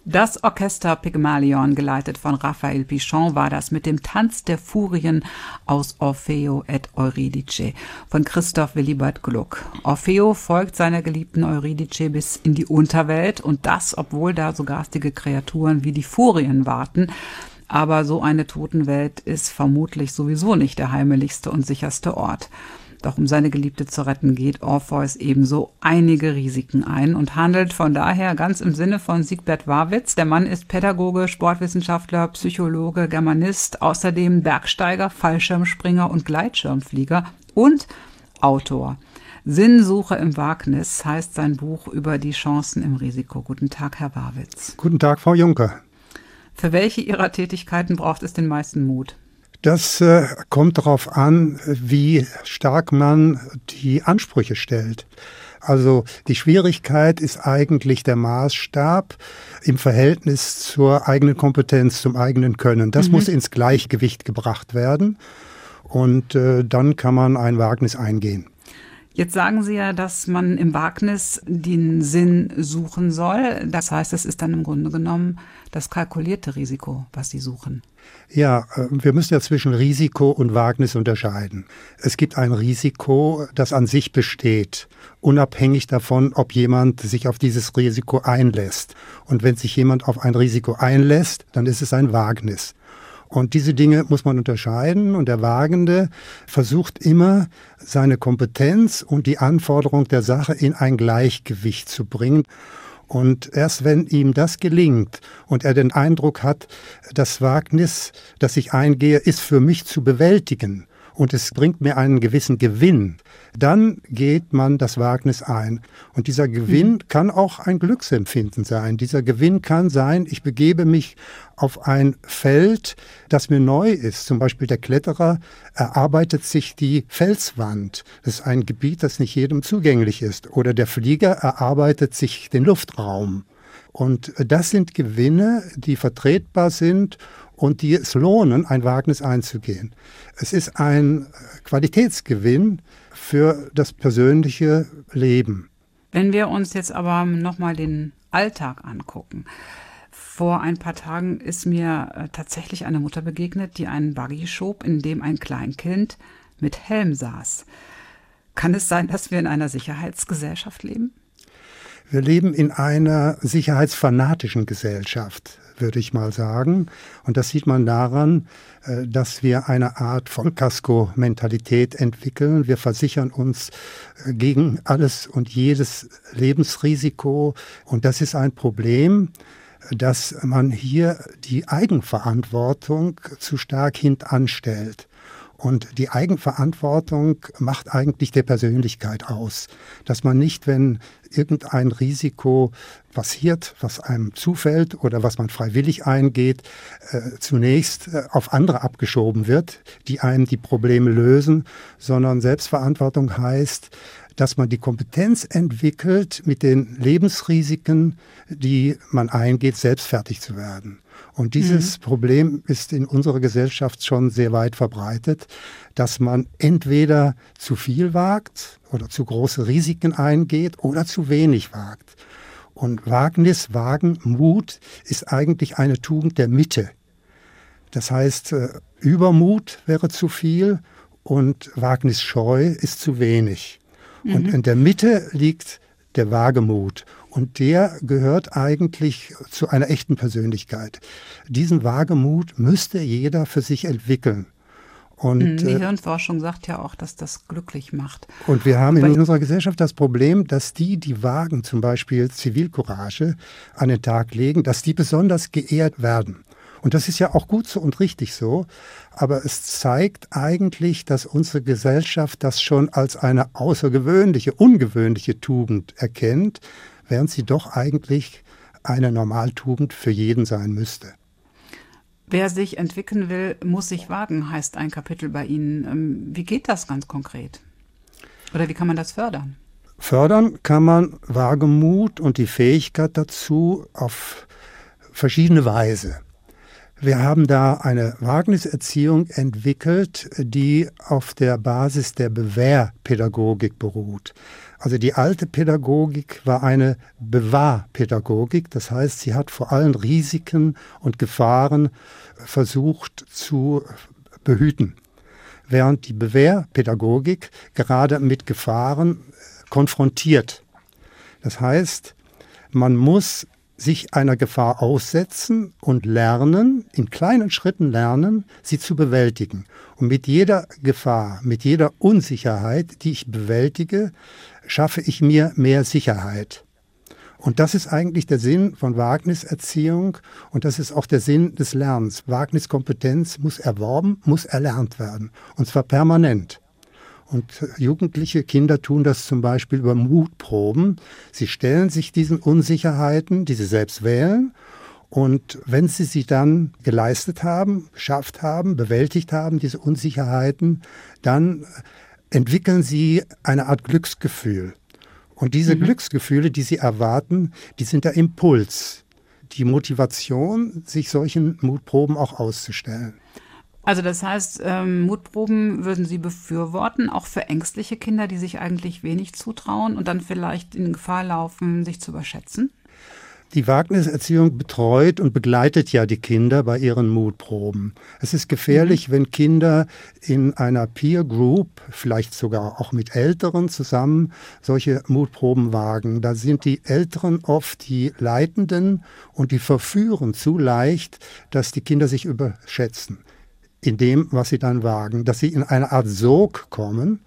Das Orchester Pygmalion, geleitet von Raphael Pichon, war das mit dem Tanz der Furien aus Orfeo et Euridice von Christoph Willibald Gluck. Orfeo folgt seiner geliebten Euridice bis in die Unterwelt, und das, obwohl da so garstige Kreaturen wie die Furien warten. Aber so eine Totenwelt ist vermutlich sowieso nicht der heimeligste und sicherste Ort. Doch um seine Geliebte zu retten, geht Orpheus ebenso einige Risiken ein und handelt von daher ganz im Sinne von Siegbert Warwitz. Der Mann ist Pädagoge, Sportwissenschaftler, Psychologe, Germanist, außerdem Bergsteiger, Fallschirmspringer und Gleitschirmflieger und Autor. Sinnsuche im Wagnis heißt sein Buch über die Chancen im Risiko. Guten Tag, Herr Warwitz. Guten Tag, Frau Juncker. Für welche Ihrer Tätigkeiten braucht es den meisten Mut? Das kommt darauf an, wie stark man die Ansprüche stellt. Also die Schwierigkeit ist eigentlich der Maßstab im Verhältnis zur eigenen Kompetenz, zum eigenen Können. Das muss ins Gleichgewicht gebracht werden, und dann kann man ein Wagnis eingehen. Jetzt sagen Sie ja, dass man im Wagnis den Sinn suchen soll. Das heißt, es ist dann im Grunde genommen das kalkulierte Risiko, was Sie suchen. Ja, wir müssen ja zwischen Risiko und Wagnis unterscheiden. Es gibt ein Risiko, das an sich besteht, unabhängig davon, ob jemand sich auf dieses Risiko einlässt. Und wenn sich jemand auf ein Risiko einlässt, dann ist es ein Wagnis. Und diese Dinge muss man unterscheiden, und der Wagende versucht immer, seine Kompetenz und die Anforderung der Sache in ein Gleichgewicht zu bringen. Und erst wenn ihm das gelingt und er den Eindruck hat, das Wagnis, das ich eingehe, ist für mich zu bewältigen und es bringt mir einen gewissen Gewinn, dann geht man das Wagnis ein. Und dieser Gewinn kann auch ein Glücksempfinden sein. Dieser Gewinn kann sein, ich begebe mich auf ein Feld, das mir neu ist. Zum Beispiel der Kletterer erarbeitet sich die Felswand. Das ist ein Gebiet, das nicht jedem zugänglich ist. Oder der Flieger erarbeitet sich den Luftraum. Und das sind Gewinne, die vertretbar sind und die es lohnen, ein Wagnis einzugehen. Es ist ein Qualitätsgewinn für das persönliche Leben. Wenn wir uns jetzt aber nochmal den Alltag angucken. Vor ein paar Tagen ist mir tatsächlich eine Mutter begegnet, die einen Buggy schob, in dem ein Kleinkind mit Helm saß. Kann es sein, dass wir in einer Sicherheitsgesellschaft leben? Wir leben in einer sicherheitsfanatischen Gesellschaft, würde ich mal sagen. Und das sieht man daran, dass wir eine Art Vollkasko-Mentalität entwickeln. Wir versichern uns gegen alles und jedes Lebensrisiko. Und das ist ein Problem, dass man hier die Eigenverantwortung zu stark hintanstellt. Und die Eigenverantwortung macht eigentlich der Persönlichkeit aus. Dass man nicht, wenn irgendein Risiko passiert, was einem zufällt oder was man freiwillig eingeht, zunächst auf andere abgeschoben wird, die einem die Probleme lösen, sondern Selbstverantwortung heißt, dass man die Kompetenz entwickelt, mit den Lebensrisiken, die man eingeht, selbst fertig zu werden. Und dieses Problem ist in unserer Gesellschaft schon sehr weit verbreitet, dass man entweder zu viel wagt oder zu große Risiken eingeht oder zu wenig wagt. Und Wagnis, Wagen, Mut ist eigentlich eine Tugend der Mitte. Das heißt, Übermut wäre zu viel und Wagnisscheu ist zu wenig. Und in der Mitte liegt der Wagemut. Und der gehört eigentlich zu einer echten Persönlichkeit. Diesen Wagemut müsste jeder für sich entwickeln. Und die Hirnforschung sagt ja auch, dass das glücklich macht. Und wir haben in unserer Gesellschaft das Problem, dass die wagen, zum Beispiel Zivilcourage an den Tag legen, dass die besonders geehrt werden. Und das ist ja auch gut so und richtig so. Aber es zeigt eigentlich, dass unsere Gesellschaft das schon als eine außergewöhnliche, ungewöhnliche Tugend erkennt, während sie doch eigentlich eine Normaltugend für jeden sein müsste. Wer sich entwickeln will, muss sich wagen, heißt ein Kapitel bei Ihnen. Wie geht das ganz konkret? Oder wie kann man das fördern? Fördern kann man Wagemut und die Fähigkeit dazu auf verschiedene Weise. Wir haben da eine Wagniserziehung entwickelt, die auf der Basis der Bewährpädagogik beruht. Also die alte Pädagogik war eine Bewahrpädagogik, das heißt, sie hat vor allen Risiken und Gefahren versucht zu behüten, während die Bewährpädagogik gerade mit Gefahren konfrontiert. Das heißt, man muss sich einer Gefahr aussetzen und lernen, in kleinen Schritten lernen, sie zu bewältigen. Und mit jeder Gefahr, mit jeder Unsicherheit, die ich bewältige, schaffe ich mir mehr Sicherheit. Und das ist eigentlich der Sinn von Wagniserziehung und das ist auch der Sinn des Lernens. Wagniskompetenz muss erworben, muss erlernt werden und zwar permanent. Und jugendliche Kinder tun das zum Beispiel über Mutproben. Sie stellen sich diesen Unsicherheiten, die sie selbst wählen. Und wenn sie dann geleistet haben, geschafft haben, bewältigt haben, diese Unsicherheiten, dann entwickeln sie eine Art Glücksgefühl. Und diese Glücksgefühle, die sie erwarten, die sind der Impuls, die Motivation, sich solchen Mutproben auch auszustellen. Also das heißt, Mutproben würden Sie befürworten, auch für ängstliche Kinder, die sich eigentlich wenig zutrauen und dann vielleicht in Gefahr laufen, sich zu überschätzen? Die Wagniserziehung betreut und begleitet ja die Kinder bei ihren Mutproben. Es ist gefährlich, wenn Kinder in einer Peer Group, vielleicht sogar auch mit Älteren zusammen, solche Mutproben wagen. Da sind die Älteren oft die Leitenden und die verführen zu leicht, dass die Kinder sich überschätzen in dem, was sie dann wagen, dass sie in eine Art Sog kommen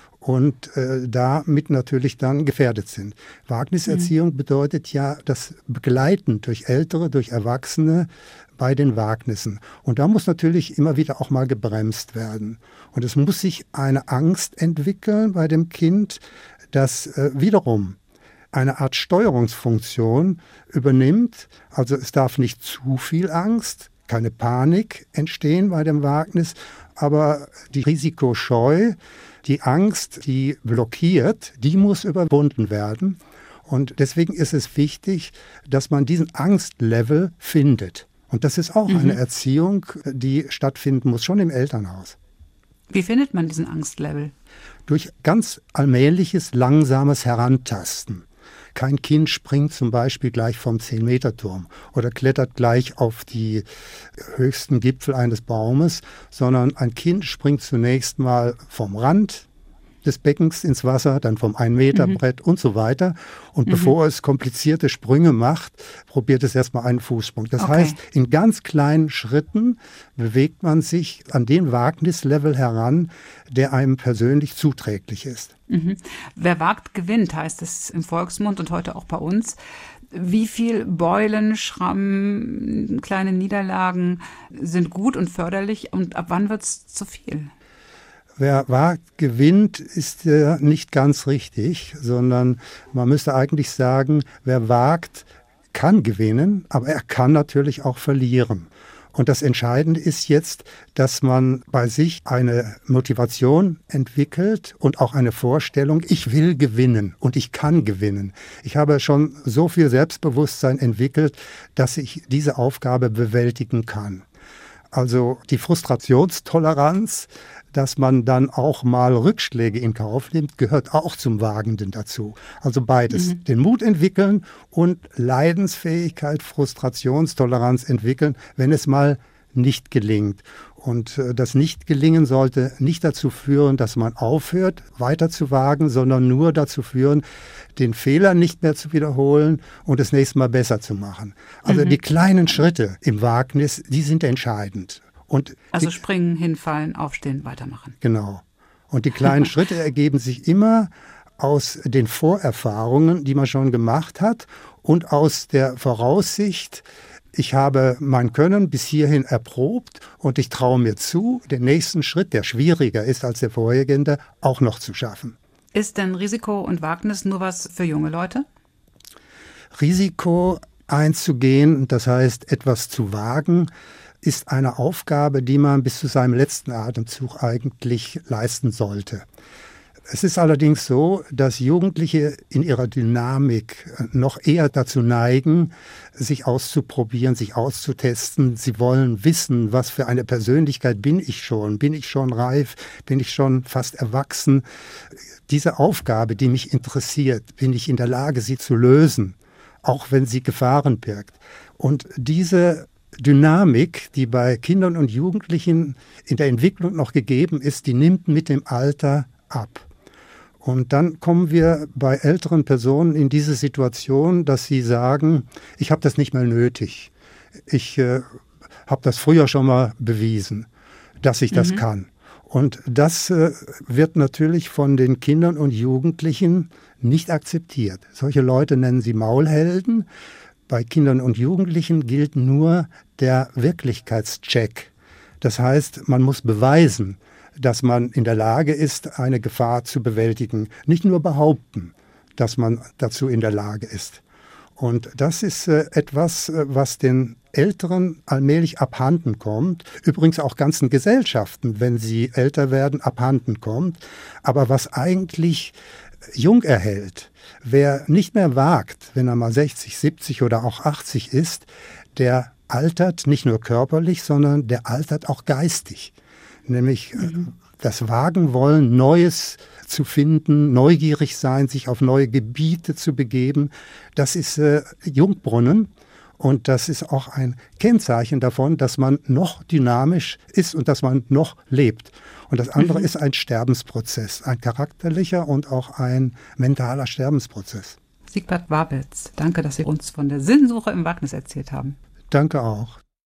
und damit natürlich dann gefährdet sind. Wagniserziehung bedeutet ja das Begleiten durch Ältere, durch Erwachsene bei den Wagnissen. Und da muss natürlich immer wieder auch mal gebremst werden. Und es muss sich eine Angst entwickeln bei dem Kind, das wiederum eine Art Steuerungsfunktion übernimmt. Also es darf nicht zu viel Angst, keine Panik entstehen bei dem Wagnis, aber die Risikoscheu, die Angst, die blockiert, die muss überwunden werden. Und deswegen ist es wichtig, dass man diesen Angstlevel findet. Und das ist auch eine Erziehung, die stattfinden muss, schon im Elternhaus. Wie findet man diesen Angstlevel? Durch ganz allmähliches, langsames Herantasten. Kein Kind springt zum Beispiel gleich vom 10-Meter-Turm oder klettert gleich auf die höchsten Gipfel eines Baumes, sondern ein Kind springt zunächst mal vom Rand des Beckens ins Wasser, dann vom 1-Meter-Brett und so weiter. Und bevor es komplizierte Sprünge macht, probiert es erstmal einen Fußsprung. Das heißt, in ganz kleinen Schritten bewegt man sich an den Wagnislevel heran, der einem persönlich zuträglich ist. Wer wagt, gewinnt, heißt es im Volksmund und heute auch bei uns. Wie viel Beulen, Schrammen, kleine Niederlagen sind gut und förderlich und ab wann wird es zu viel? Wer wagt, gewinnt, ist nicht ganz richtig, sondern man müsste eigentlich sagen, wer wagt, kann gewinnen, aber er kann natürlich auch verlieren. Und das Entscheidende ist jetzt, dass man bei sich eine Motivation entwickelt und auch eine Vorstellung, ich will gewinnen und ich kann gewinnen. Ich habe schon so viel Selbstbewusstsein entwickelt, dass ich diese Aufgabe bewältigen kann. Also die Frustrationstoleranz, dass man dann auch mal Rückschläge in Kauf nimmt, gehört auch zum Wagenden dazu. Also beides. Den Mut entwickeln und Leidensfähigkeit, Frustrationstoleranz entwickeln, wenn es mal nicht gelingt. Und das Nicht-Gelingen sollte nicht dazu führen, dass man aufhört, weiter zu wagen, sondern nur dazu führen, den Fehler nicht mehr zu wiederholen und das nächste Mal besser zu machen. Also die kleinen Schritte im Wagnis, die sind entscheidend. Und also springen, hinfallen, aufstehen, weitermachen. Genau. Und die kleinen Schritte ergeben sich immer aus den Vorerfahrungen, die man schon gemacht hat und aus der Voraussicht, ich habe mein Können bis hierhin erprobt und ich traue mir zu, den nächsten Schritt, der schwieriger ist als der vorhergehende, auch noch zu schaffen. Ist denn Risiko und Wagnis nur was für junge Leute? Risiko einzugehen, das heißt etwas zu wagen, ist eine Aufgabe, die man bis zu seinem letzten Atemzug eigentlich leisten sollte. Es ist allerdings so, dass Jugendliche in ihrer Dynamik noch eher dazu neigen, sich auszuprobieren, sich auszutesten. Sie wollen wissen, was für eine Persönlichkeit bin ich schon? Bin ich schon reif? Bin ich schon fast erwachsen? Diese Aufgabe, die mich interessiert, bin ich in der Lage, sie zu lösen, auch wenn sie Gefahren birgt. Und diese Dynamik, die bei Kindern und Jugendlichen in der Entwicklung noch gegeben ist, die nimmt mit dem Alter ab. Und dann kommen wir bei älteren Personen in diese Situation, dass sie sagen, ich habe das nicht mehr nötig. Ich habe das früher schon mal bewiesen, dass ich das kann. Und das wird natürlich von den Kindern und Jugendlichen nicht akzeptiert. Solche Leute nennen sie Maulhelden. Bei Kindern und Jugendlichen gilt nur der Wirklichkeitscheck. Das heißt, man muss beweisen, dass man in der Lage ist, eine Gefahr zu bewältigen. Nicht nur behaupten, dass man dazu in der Lage ist. Und das ist etwas, was den Älteren allmählich abhanden kommt. Übrigens auch ganzen Gesellschaften, wenn sie älter werden, abhanden kommt. Aber was eigentlich jung erhält, wer nicht mehr wagt, wenn er mal 60, 70 oder auch 80 ist, der altert nicht nur körperlich, sondern der altert auch geistig. Nämlich das Wagen wollen, Neues zu finden, neugierig sein, sich auf neue Gebiete zu begeben. Das ist Jungbrunnen und das ist auch ein Kennzeichen davon, dass man noch dynamisch ist und dass man noch lebt. Und das andere ist ein Sterbensprozess, ein charakterlicher und auch ein mentaler Sterbensprozess. Siegbert Wabitz, danke, dass Sie uns von der Sinnsuche im Wagnis erzählt haben. Danke auch.